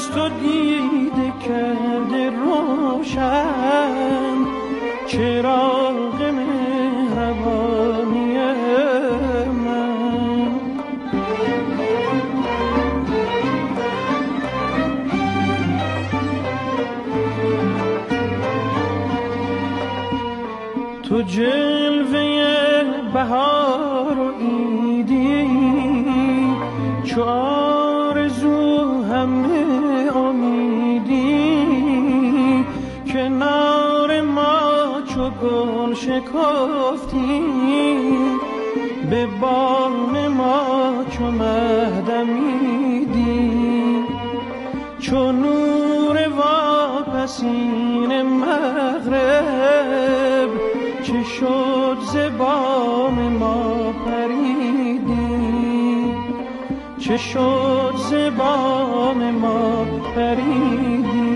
از تو دیده کرده روشن چراغ مهربانی من. تو جلوه بهار و عیدی چو آرزو همه امیدی کنار ما چو گل شکفتی به بام ما چو مه دمیدی چو نور واپسین مغرب چه شد ز بام ما پریدی چه شد ز بام ما پریدی.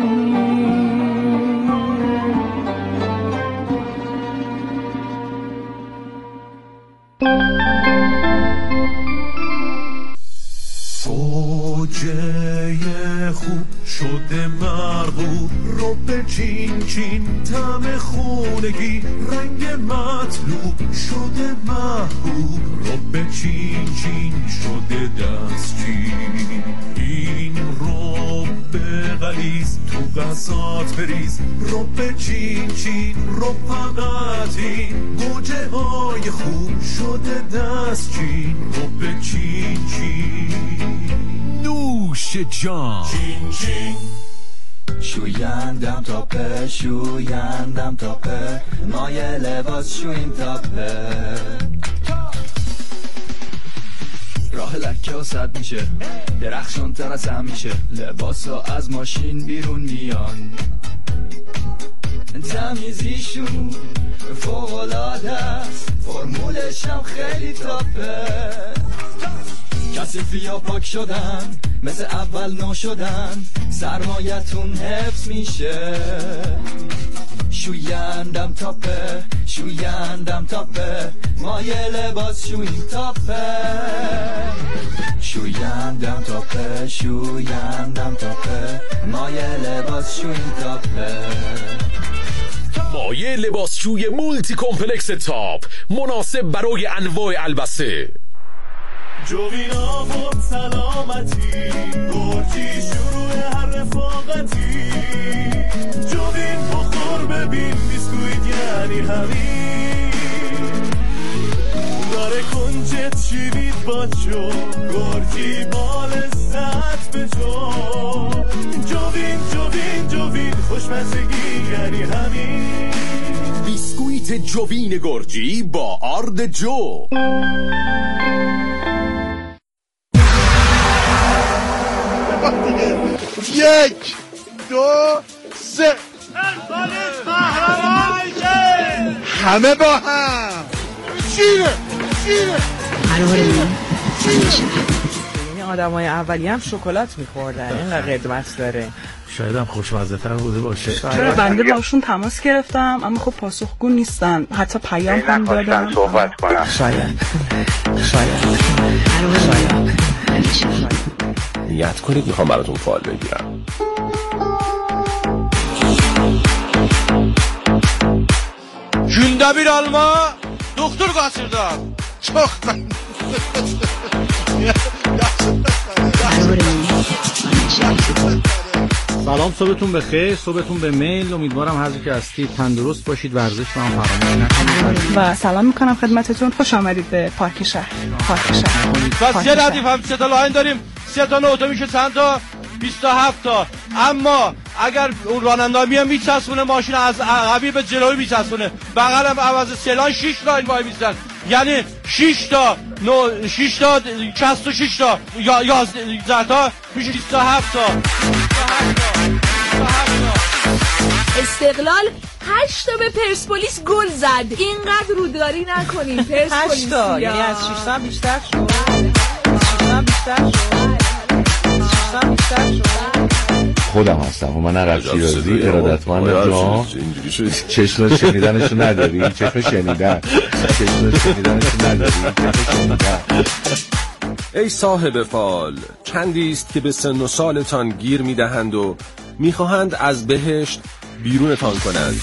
گوجه خوب شده مرغوب رب چین چین طعم خونگی رنگ مطلوب شده محبوب رب چین چین شده دستچین این رب غلیظ تو غذات بریز رب چین چین رب فقط این گوجه های خوب شده دستچین رب چین چین نوش جان چین چین شویندم تاپه شویندم تاپه مایه لباس شوین تاپه راه لکه و سد میشه درخشان تر از همیشه لباس ها از ماشین بیرون میان تمیزیشون فوق‌العاده است فرمولش هم خیلی تاپه کثیفی ها پاک شدن مثل اول نو شدن سرمایتون حفظ میشه شویندم تاپه شویندم تاپه مایه لباس شوین تاپه شویندم تاپه شویندم تاپه مایه لباس شوین تاپه مایه لباسشوی مولتی کمپلکس تاپ مناسب برای انواع البسه. جوین آبود سلامتی گرجی شروع هر رفاقتی جوین بخور ببین بیسکویت یعنی همین داره کنجت شیرید با جو گرجی بال ست به جو جوین جوین جوین خوشمزگی یعنی همین بیسکویت جوین گرجی با آرد جو. یک دو سه همه با هم شیره این آدمای اولی هم شکلات میخوردن اینقدر قدمت داره شاید هم خوشمزه تر بوده باشه. چرا بنده باشون تماس گرفتم اما خب پاسخگو نیستن حتی پیام هم دادم صحبت کنم شاید نیت کنید میخوام براتون فال بگیرم. Günde bir alma doktor kaçırdı. Çok ben. سلام صبحتون بخیر صبحتون به میل امیدوارم هر جا که هستید تندرست باشید ورزش رو هم فراموش نکنید و سلام میکنم خدمتتون خوش آمدید به پارک شهر پس یه ردیف هم 3 تا لاین داریم 3 تا نوتا میشه چند تا 27 تا اما اگر اون راننده میان میچسبونه ماشین از عقبی به جلوی میچسبونه بغل هم عوض سلان 6 لاین وای میزنن یعنی 6 تا 66 تا یا 11 تا میشه 27 تا استقلال 8 تا به پرسپولیس گل زد. اینقدر روداری نکنین پرسپولیس 8 تا یعنی از 6 تا بیشتر شد 6 تا بیشتر شد خودم هستم و من عقب شیرازی ارادتمند جا چشم شنیدنشو نداری چشم شنیدنشو نداری ای صاحب فال، چندیست که به سن و سالتان گیر میدهند و میخواهند از بهشت بیرونتان کنند.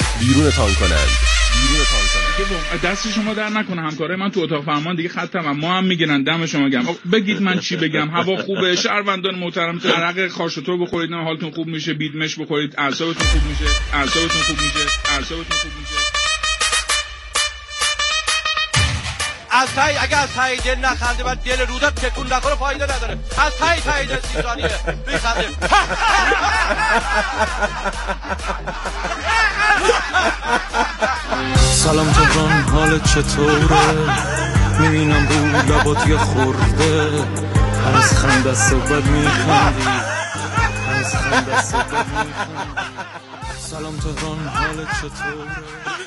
دست شما در نکنه همکارای من تو اتاق فرمان دیگه ختمم، ما هم میگیرن. دم شما گرم. بگید من چی بگم؟ هوا خوبه، شهروندان محترم، عرق خاشتور بخورید، حالتون خوب میشه، بیدمش بخورید، اعصابتون خوب میشه. از تایی اگه از تایی دل نخنده و دل رودت تکون نکنه فایده نداره. از تایی دل 30 ثانیه بخنده. سلام جوان، حالت چطوره؟ میبینم رو لبات یه خورده، از خنده صحبت میخندی. سلام جوان، حالت چطوره؟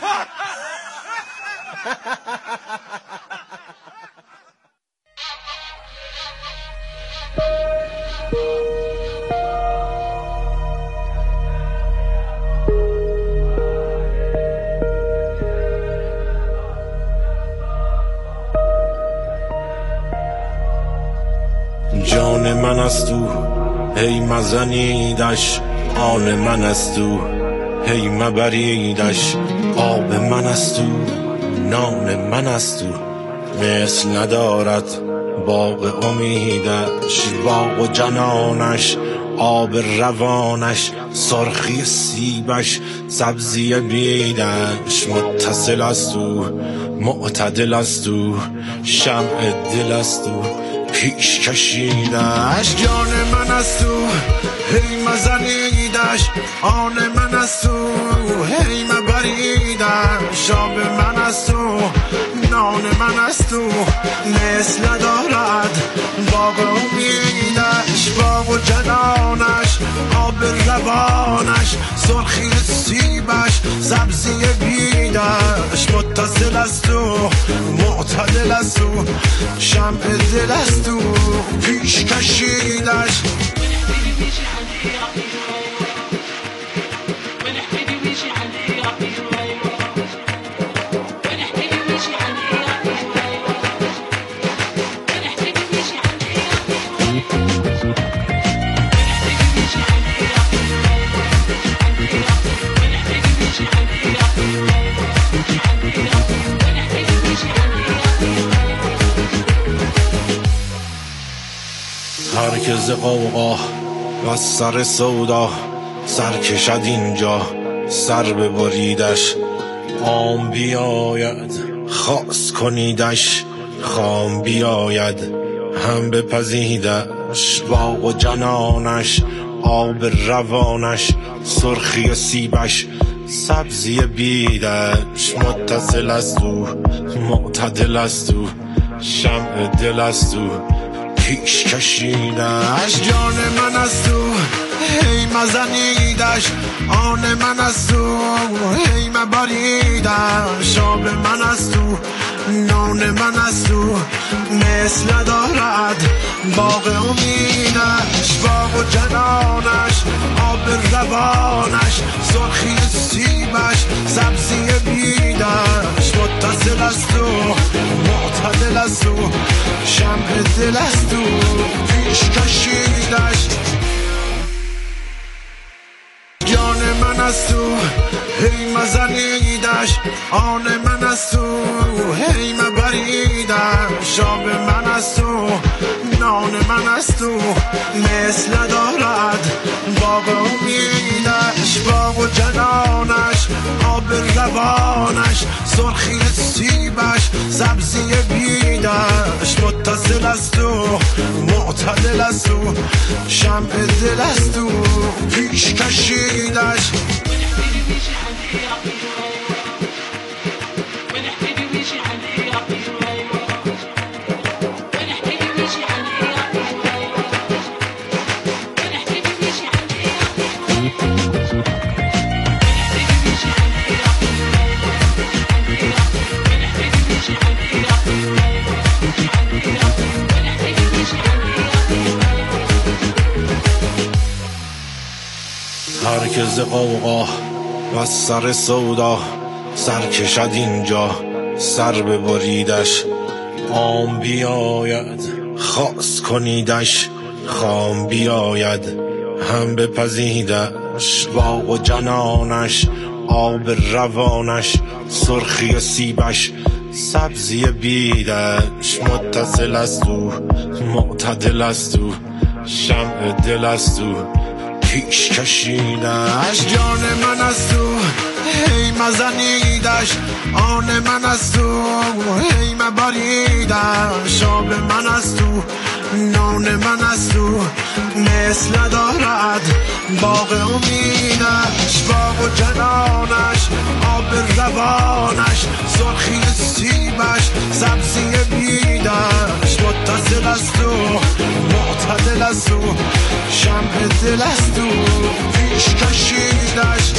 جان من است او، هی مزنیدش، آن من است او، هی مبریدش، آب من است او، نان من است او، مثل ندارد باغ امیدش، باغ و جنانش، آب روانش، سرخی سیبش، سبزی بیدش، متصل است او، معتدل است او، شمع دل است او، پیش کشیدش. جان من است او، هی مزنیدش، آن من است او، هی مبریدش، آب من است او، نان من است او، مثل ندارد باغ امیدش، باغ و جنانش، آب روانش، سرخی سیبش، سبزی بیدش، متصل است او، معتدل است او، شمع دل است او، پیش کشیدش. هرکز قوقا و سر سودا سر کشد اینجا، سر ببریدش، عام بیاید خاص کنیدش، خام بیاید هم بپزیدش، باغ و جنانش، آب روانش، سرخی سیبش، سبزی بیدش، متصل است او، معتدل است او، شمع دل است او، پیش کشیدش. جان من است او، هی مزنیدش، آن من است او، هی مبریدش، آب من است او، نان من است او، مثل ندارد باغ امیدش، باغ و جنانش، آب روانش، سرخی سیبش، سبزی بیدش، متصل است او، معتدل است او، شمع دل است او، پیش کشیدش. جان من است او، هی مزنیدش، آن من است او، هی مبریدش، آب من است او، نان من است او، مثل ندارد باغ امیدش، باغ و جنانش، آب روانش، سرخی سیبش، سبزی بیدش، متصل است او، معتدل است او، شمع دل است او، پیش کشیدش. هرکز قوقا و سر سودا سر کشد اینجا، سر ببریدش، عام بیاید خاص کنیدش خام بیاید هم بپزیدش باغ و جنانش آب روانش سرخی سیبش سبزی بیدش متصل است او معتدل است او شمع دل است او پیش کشیدش جان من است او هی مزنیدش آن من است او هی مبریدش آب من است او نان من است او مثل دارد باغ امیدش باغ و جنانش آب روانش سرخی سیبش سبزی بیدش متصل است او معتدل است او شمع دل است او پیش کشیدش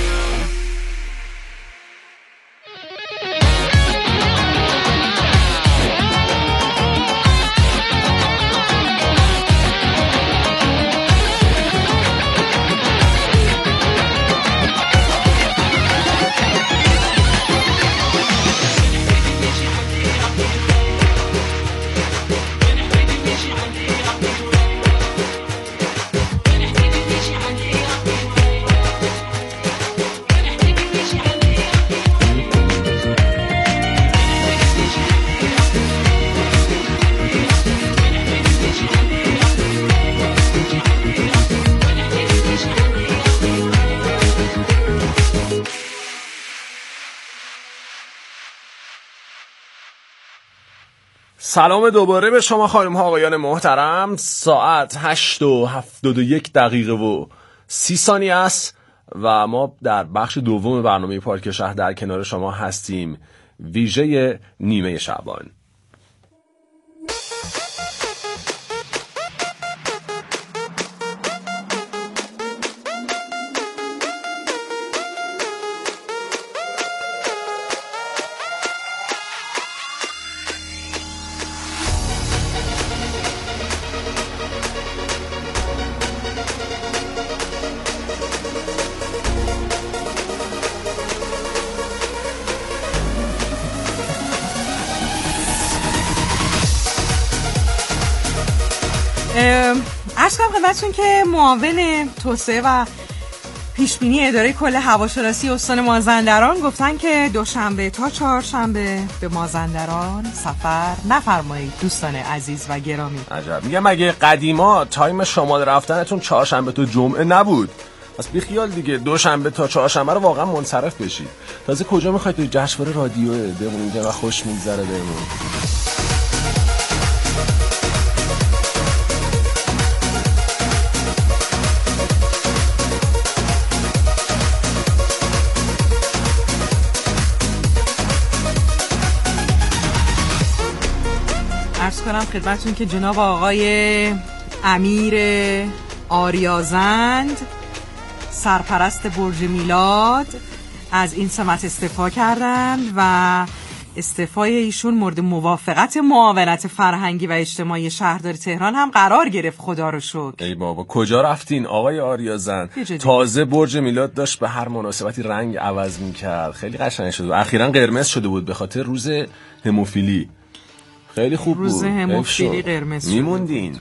سلام دوباره به شما خانم ها آقایان محترم. ساعت 8:71 و 30 ثانیه است و ما در بخش دوم برنامه پارک شهر در کنار شما هستیم، ویژه نیمه شعبان. عرض کنم خدمتتون که معاون توسعه و پیشبینی اداره کل هواشناسی استان مازندران گفتن که دوشنبه تا چهارشنبه به مازندران سفر نفرمایید دوستان عزیز و گرامی. عجب، میگم مگه قدیما تایم شمال رفتنتون چهارشنبه تا جمعه نبود؟ پس بیخیال دیگه، دوشنبه تا چهارشنبه رو واقعا منصرف بشید. تازه کجا میخواید تو جشنواره رادیوه بمونید و خوش میگذره بهمون؟ عرض کنم خدمتتون که جناب آقای امیر آریازند سرپرست برج میلاد از این سمت استعفا کردند و استعفای ایشون مورد موافقت معاونت فرهنگی و اجتماعی شهرداری تهران هم قرار گرفت. خدا رو شکر. ای بابا کجا رفتین آقای آریازند؟ تازه برج میلاد داشت به هر مناسبتی رنگ عوض میکرد، خیلی قشنگ شد و اخیراً قرمز شده بود به خاطر روز هموفیلی. خیلی خوب بود. روز هموفیلی قرمز شد. میموندین.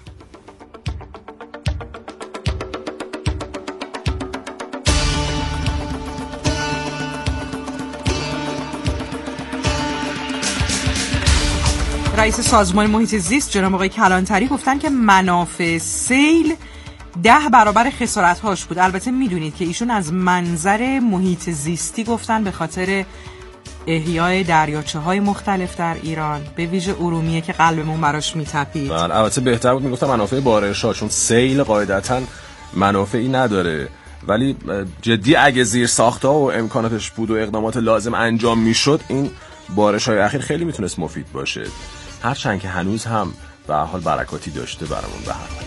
رئیس سازمان محیط زیست جناب آقای کلانتری گفتن که منافع سیل 10 برابر خسارت‌هاش بود. البته میدونید که ایشون از منظر محیط زیستی گفتن به خاطر احیای دریاچه‌های مختلف در ایران، به ویژه ارومیه که قلبمون براش میتپید. البته بهتر بود میگفتم منافع بارش‌ها، چون سیل قاعدتاً منافعی نداره، ولی جدی اگه زیر ساخت‌ها و امکاناتش بود و اقدامات لازم انجام میشد این بارش‌های اخیر خیلی میتونست مفید باشه، هرچند که هنوز هم به هر حال برکاتی داشته برامون. به هر حال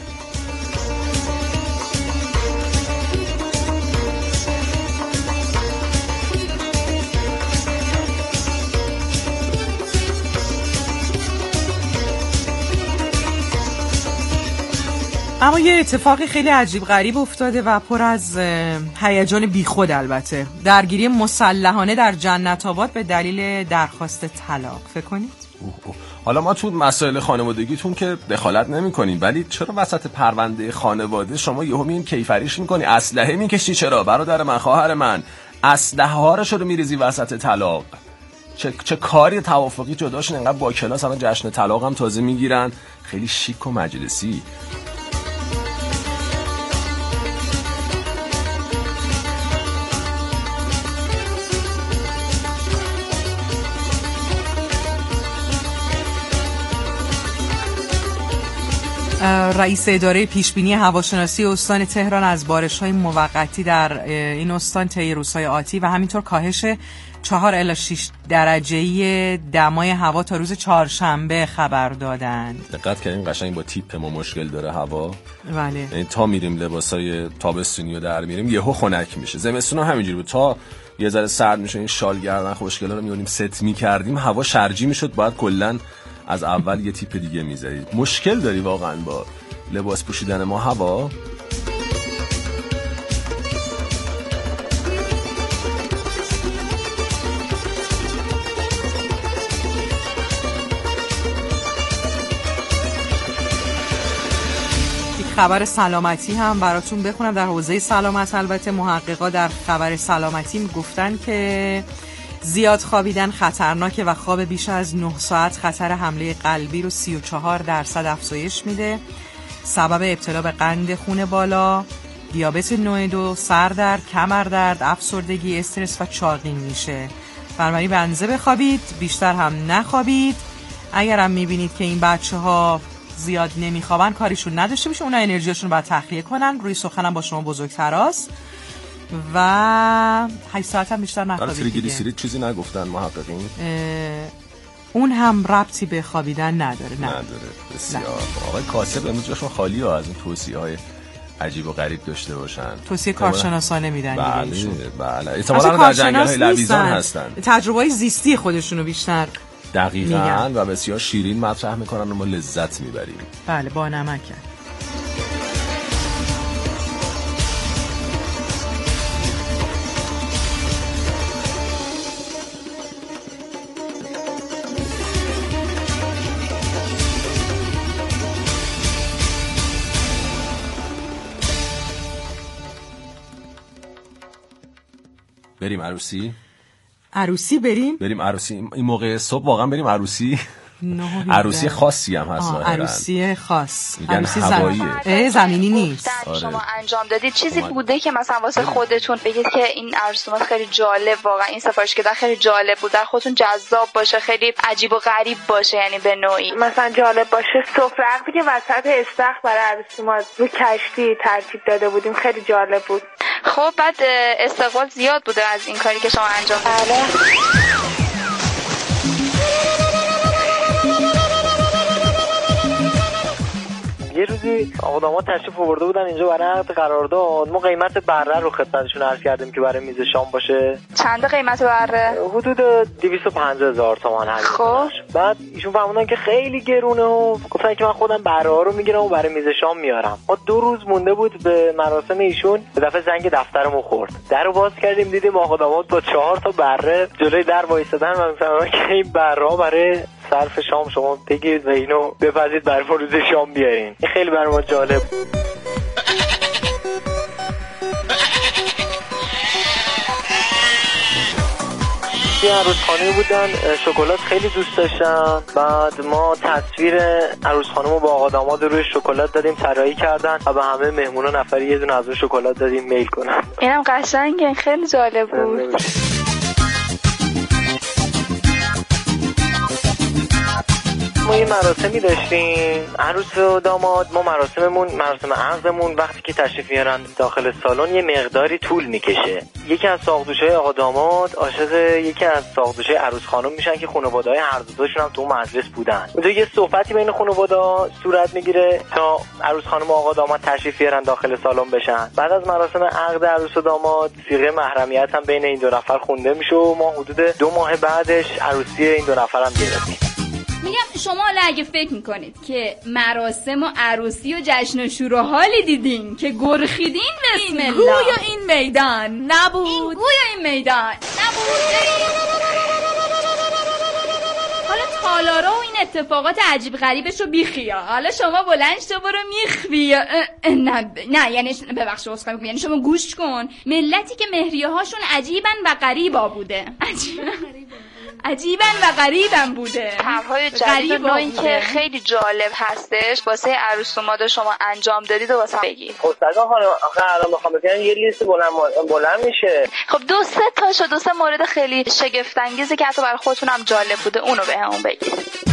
اما یه اتفاق خیلی عجیب غریب افتاده و پر از هیجان بیخود. البته درگیری مسلحانه در جنت آباد به دلیل درخواست طلاق. فکر کنید حالا ما تو مسائل خانوادگیتون که دخالت نمی‌کنیم، ولی چرا وسط پرونده خانواده شما یهو میین کیفریش می‌کنی، اسلحه می‌کشی؟ چرا برادر من، خواهر من، اسلحه ها رو شده میریزی وسط طلاق؟ چه کاری توافقی جداشون انقدر با کلاس الان جشن طلاق هم تازه میگیرن، خیلی شیک و مجلسی. رئیس اداره پیشبینی هواشناسی استان تهران از بارش‌های موقتی در این استان طی روزهای آتی و همینطور کاهش 4 الی 6 درجه‌ای دمای هوا تا روز چهارشنبه خبر دادند. دقت کردین قشنگ با تیپ ما مشکل داره هوا. بله. یعنی تا میریم لباسای تابستونی رو در میریم یهو خنک میشه. زمستون هم همینجوری بود، تا یه ذره سرد میشه این شال گردن خوشگلا رو میونیم ست می‌کردیم هوا شرجی میشد، بعد کلاً از اول یه تیپ دیگه میذارید. مشکل داری واقعا با لباس پوشیدن ما هوا؟ خبر سلامتی هم براتون بخونم در حوزه سلامت. البته محققا در خبر سلامتی گفتن که زیاد خوابیدن خطرناکه و خواب بیش از 9 ساعت خطر حمله قلبی رو 34% افزایش میده. سبب ابتلا به قند خون بالا، دیابت نوع 2، سردرد، کمردرد، افسردگی، استرس و چاقی میشه. بنابراین به اندازه بخوابید، بیشتر هم نخوابید. اگر هم میبینید که این بچه‌ها زیاد نمیخوابن کاریشون نداشته باشه، اونا انرژیشون رو باید تخلیه کنن. روی سخنم با شما بزرگتراست و 8 ساعت هم بیشتر نخوابید. تریگلیسیرید چیزی نگفتن محققین؟ اون هم ربطی به خوابیدن نداره. بسیار. آقای کاسب امروز جاشون خالیه از این توصیه‌های عجیب و غریب داشته باشن. توصیه کارشناسانه میدن. بله. احتمالاً در جنگل‌های لویزان هستن. تجربه‌های زیستی خودشونو بیشتر دقیقاً و بسیار شیرین مطرح میکنن و ما لذت میبریم. بله، با نمک. بریم عروسی؟ عروسی بریم عروسی. این موقع صبح واقعا بریم عروسی؟ عروسی خاصی هم هست. عروسی خاص، عروسی زمینی نیست. شما انجام دادید چیزی بوده که مثلا واسه خودتون بگید که این عروسیمات خیلی جالب، واقعا این سفارش که خیلی جالب بود، در خودتون جذاب باشه، خیلی عجیب و غریب باشه، یعنی به نوعی مثلا جالب باشه؟ سفره عقدی که وسط استخر برای عروسیمات رو کشتی ترتیب داده بودیم، خیلی جالب بود. خب بعد استقبال زیاد بوده از این کاری که شما انجام دادید؟ یه روزی آقا تشریف آورده بودن اینجا برای عقد قرارداد. ما قیمت بره رو خدمتشون عرض کردیم که برای میز شام باشه. چنده قیمت بره؟ حدود 250,000 تومان هست. خب بعد ایشون فهمیدن که خیلی گرونه و گفتن که من خودم بره ها رو میگیرم و برای میز شام میارم. ما 2 روز مونده بود به مراسم ایشون، به دفعه زنگ دفترمون خورد. درو باز کردیم دیدیم آقا داماد با 4 تا بره جلوی در وایسادن و میفهمن که این بره ها برای صرف شام شما بگیرید و اینو بپزید برای روز شام بیارین. این خیلی برای ما جالب. یه عروس خانمی بودن، شکلات خیلی دوست داشتن. بعد ما تصویر عروس خانم رو با آقا داماد روی شکلات دادیم، طراحی کردن و به همه مهمونا نفری یه دونه از اون شکلات دادیم میل کنن. اینم قشنگه، خیلی جالب بود. ما یه مراسمی داشتیم، عروس و داماد. ما مراسم عقدمون وقتی که تشریف میارن داخل سالن یه مقداری طول میکشه. یکی از ساقدوشای آقا داماد عاشق یکی از ساقدوشای عروس خانم میشن که خانواده‌های هر دوتاشون هم تو مجلس بودن. اونجا یه صحبتی بین خانواده‌ها صورت میگیره تا عروس خانم و آقا داماد تشریف بیارن داخل سالن بشن. بعد از مراسم عقد عروس و داماد صیغه محرمیت هم بین این 2 نفر خونده میشه و ما حدود 2 ماه بعدش عروسی این 2 نفر هم گرفتیم. میگم شما اگه فکر میکنید که مراسم و عروسی و جشن و شور و حالی دیدین که گرخیدین، بسم الله. گویا این میدان نبود. حالا تالارا و این اتفاقات عجیب غریبش رو بیخیا. حالا شما بلند شو برو میخوی. نه یعنی ببخشید اسخای میگم، یعنی شما گوش کن. ملتی که مهریه هاشون عجیبن و غریبا بوده. عجیبن و غریبن بوده. طرحهای جدید نوعی که خیلی جالب هستش واسه عروس داماد شما انجام دادید و واسه بگید. خب سلام خانم، آخه الان بخوام بگم یه لیست بلند میشه. خب دو سه مورد خیلی شگفت انگیزی که حتی برای خودتون هم جالب بوده اونو بهمون بگید.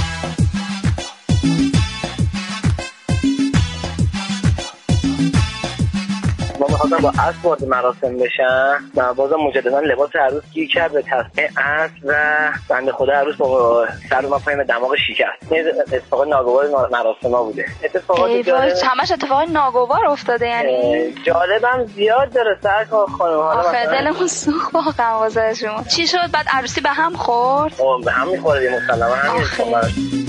ما می‌خواستم با اسب وارد مراسم بشن و بازم مجددا لباس عروس گیر کرد به تصمیم اسب و بنده خدا عروس با سر و پای دماغ شکست. این اتفاق ناگوار مراسم‌ها بوده. اتفاقات جالب همش اتفاق ناگوار افتاده، یعنی جالبم زیاد داره سر خانم. حالا آخه دلمون سوخت واقعا واسه شما. چی شد بعد عروسی به هم خورد؟ به هم می‌خوره مسلما همین.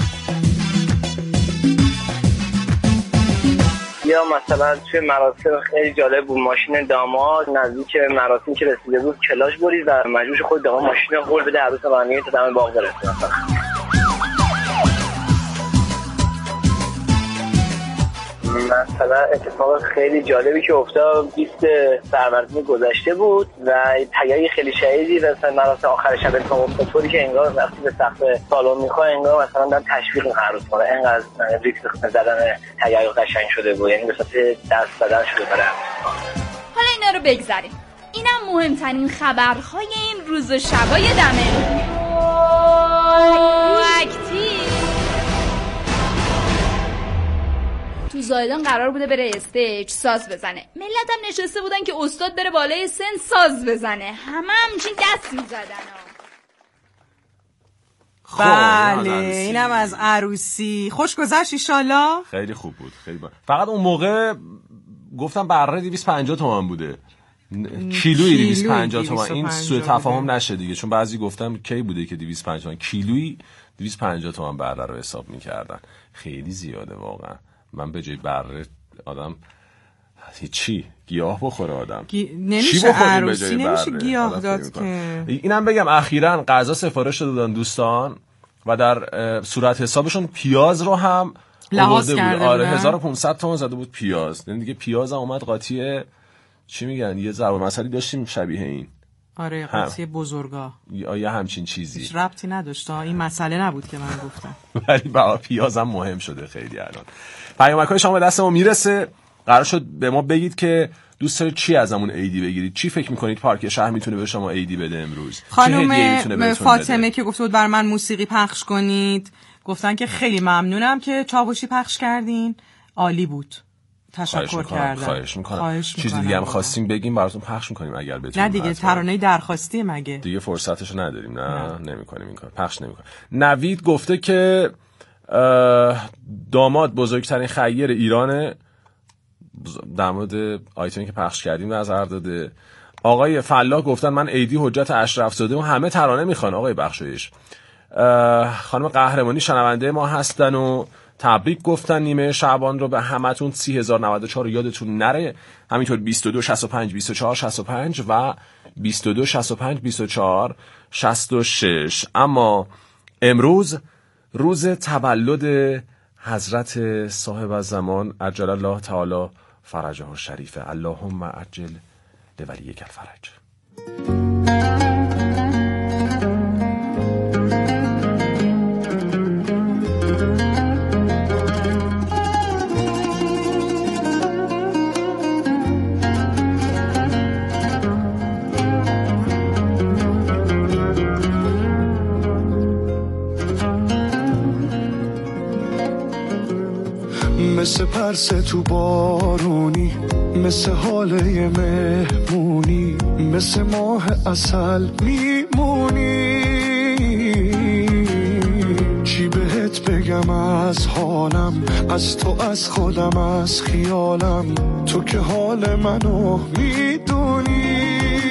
یا مثلا توی مراسم خیلی جالب بود، ماشین داماد نزدیک مراسم که رسیده بود کلاش برید و مجبور خود داماد ماشین رو هول بده عروس رانیه تا دم باغ برسه. مثلا اتفاق خیلی جالبی که افتاد 20 فروردین گذشته بود و تیاری خیلی شدیدی مثلا مراسم آخر شب اتفاق افتاد، طوری که انگار وقتی به سقف سالن میخواد انگار مثلا دارن تشویق عروس کنه، انقدر ریکس زدن تیاری قشنگ شده بود، یعنی به صورت دست زدن شده برای حالا اینا رو بگذاریم. اینم مهمترین خبرهای این روز و شبای دمه تو زایدان قرار بوده بره استیج ساز بزنه. ملت هم نشسته بودن که استاد بره بالای سن ساز بزنه. همچین دست میزدن. بله اینم از عروسی. خوش گذشت ایشالله. خیلی خوب بود، خیلی با. فقط اون موقع گفتم برره 250 تومان بوده، کیلویی 250 تومان. این سوء تفاهم نشه دیگه، چون بعضی گفتم کی بوده که 250 تومان، کیلویی 250 تومان بره رو حساب میکردن. خیلی زیاده واقعا. من به جای بره آدم هیچی گیاه بخوره آدم نمیشه عروسی نمیشه گیاه داد که. اینم بگم اخیراً غذا سفارش دادن دوستان و در صورت حسابشون پیاز رو هم لحاظ کرده. آره 1500 تومان زده بود پیاز. یعنی دیگه پیاز هم اومد قاطی چی میگن یه ضرب مثلی داشتیم شبیه این. آره قاطی بزرگا یا همچین چیزی. هیچ ربطی نداشت، این مسئله نبود که من گفتم. ولی برای پیاز هم مهم شده خیلی الان. پیامک‌های شما به دست ما میرسه. قرار شد به ما بگید که دوست دارید چی ازمون ایدی بگیرید، چی فکر میکنید پارک شهر میتونه به شما ایدی بده امروز. خانم فاطمه که گفته بود بر من موسیقی پخش کنید، گفتن که خیلی ممنونم که چاوشی پخش کردین، عالی بود، تشکر کردم. خواهش میکنم. چیزی دیگه هم خواستیم بگیم براتون پخش میکنیم اگر بتونیم. نه دیگه ترانه درخواستی مگه دیگه فرصتشو نداریم. نه نمیکنیم این کار، پخش نمیکنیم. نوید گفته که داماد بزرگترین خیر ایرانه، در مورد آیتمی که پخش کردیم نظر داده. آقای فلاح گفتن من ایدی حجت اشرف زاده و همه ترانه میخوان. آقای بخشایش خانم قهرمانی شنونده ما هستن و تبریک گفتن نیمه شعبان رو به همتون. 30,094 یادتون نره. همینطور 22 65 24 65 و 22 65 24 66. اما امروز روز تولد حضرت صاحب الزمان عجل الله تعالی فرجه الشریفه. اللهم عجل لولیک الفرج. مثل پرسه تو بارونی، مثل حاله مهمونی، مثل ماه عسل میمونی. چی بهت بگم از حالم، از تو، از خودم، از خیالم، تو که حال منو میدونی.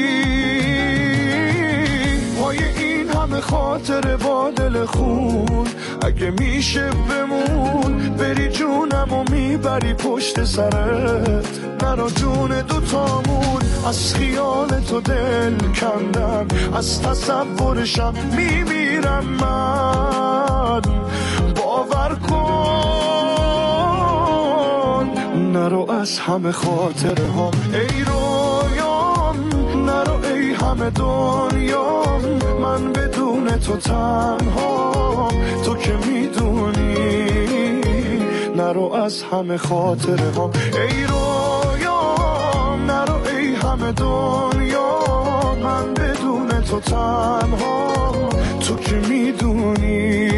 پای این همه خاطر با دل خون، اگه میشه بمون، بری جونم و میبری پشت سرت، نرا جون دوتامون. از خیال تو دل کندم، از تصورشم میمیرم من. باور کن. نرو از همه خاطره هم ای رویام، نرو ای همه دنیام، من بدون تو تنها، تو که میدونی. نرو از همه خاطره هم ای رویام، نرو ای همه دنیا، من بدون تو تنها، تو که میدونی.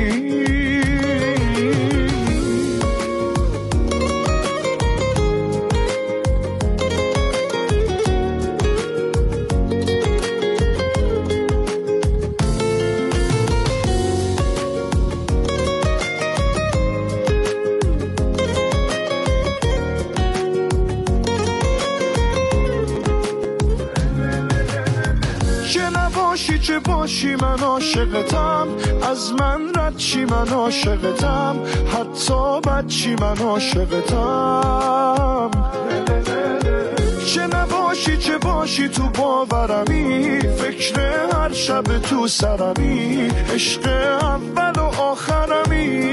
چه باشی من عاشقتم، از من رد چی من عاشقتم، حتی بد چی من عاشقتم. چه نباشی چه باشی تو باورمی، فکر هر شب تو سرمی، عشق اول و آخرمی.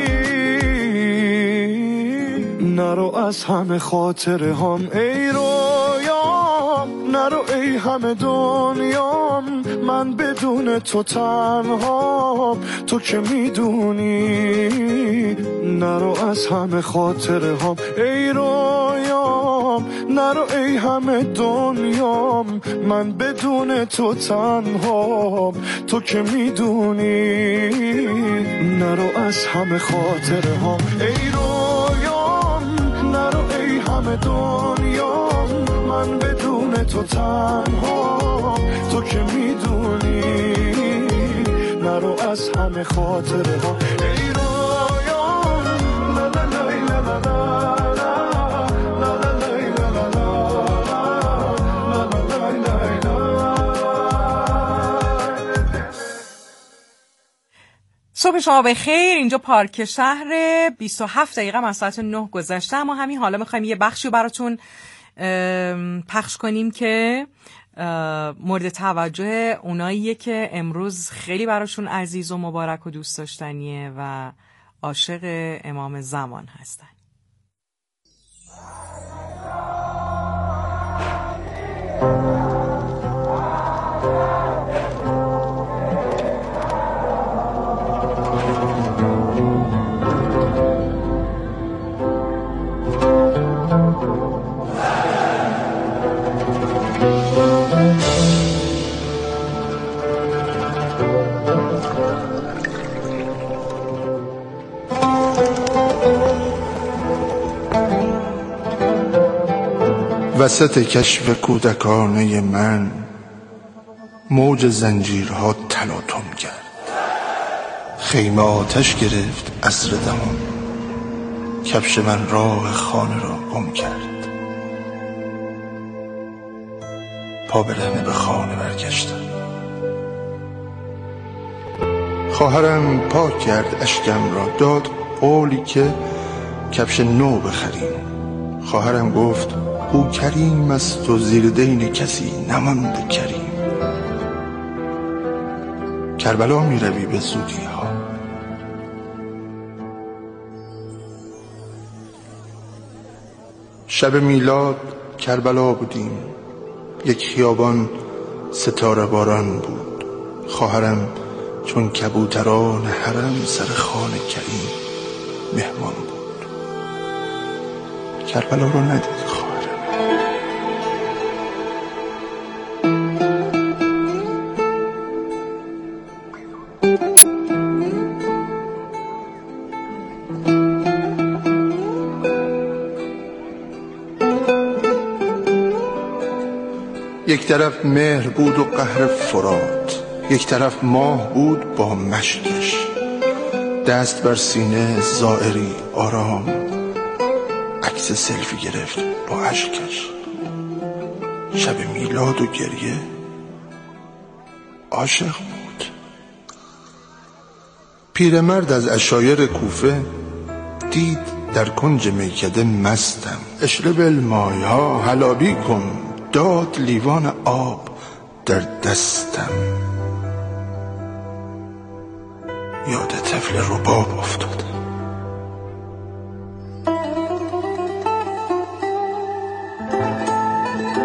نرو از همه خاطره هم ای رویام، نرو ای همه دنیام، من بدون تو تنها، تو که میدونی. نرو از همه خاطره هم ای رویام، نرو ای همه دنیام، من بدون تو تنها، تو که میدونی. نرو از همه خاطره هم ای رویام، نرو ای همه دنیام، من بدون تو تنها، تو که میدونی. نرو از همه خاطره ها ای رویام، لا لا لا لا لا صبح شما بخیر. اینجا پارک شهر 27 دقیقه از ساعت 9 گذشته. اما همین حالا میخوایم یه بخشی براتون پخش کنیم که مورد توجه اوناییه که امروز خیلی براشون عزیز و مبارک و دوست داشتنیه و عاشق امام زمان هستن. وسط کشف کودکانه من موج زنجیرها تلاطم کرد، خیمه آتش گرفت عصر دمان، کفش من راه خانه را گم کرد. پا برهنه به خانه برگشتم. خواهرم پاک کرد اشکم را، داد قولی که کفش نو بخریم. خواهرم گفت او کریم است و زیر دین کسی نمانده کریم. کربلا می روی به زودی ها. شب میلاد کربلا بودیم، یک خیابان ستاره باران بود. خواهرم چون کبوتران حرم سر خانه کریم مهمان بود. کربلا رو ندید خواهرم. یک طرف مهر بود و قهر فرات، یک طرف ماه بود با مشکش، دست بر سینه زائری آرام، عکس سلفی گرفت با اشکش. شب میلاد و گریه عاشق بود. پیرمرد از عشایر کوفه دید در کنج میکده مستم، اشرب المای ها حلابی کن، داد لیوان آب در دستم. یاد طفل رباب افتاد.